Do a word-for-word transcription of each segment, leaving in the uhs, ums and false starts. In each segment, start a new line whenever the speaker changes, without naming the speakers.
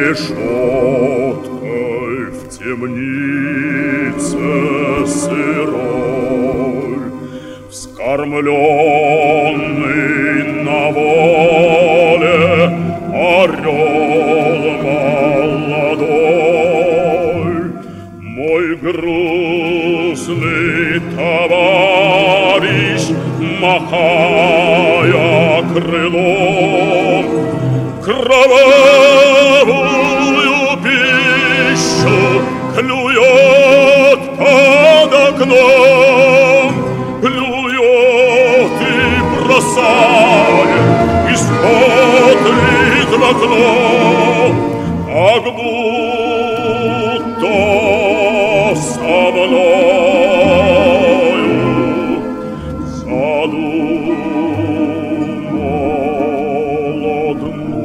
решеткой в темнице сырой, вскормленный на воле орел молодой. Мой грустный товарищ, махая крылом, кровавую пищу клюет под окном, клюет и бросает, и смотрит в окно, как будто со мною задумал одно.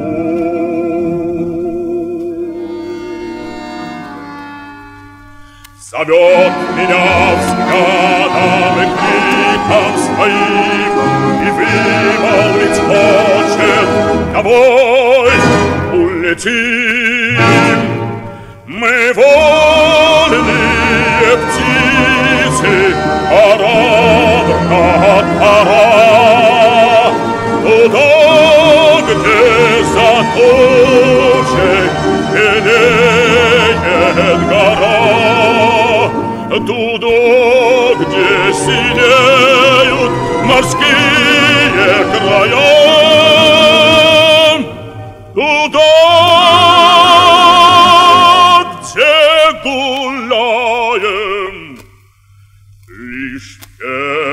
Зовет меня взглядом и криком своим, и вымолвить хочет: домой улетим. Мы вольные птицы, пора, брат, пора, туда, где за тучей белеет гора, туда, где синеют морские края, туда, где гуляем лишь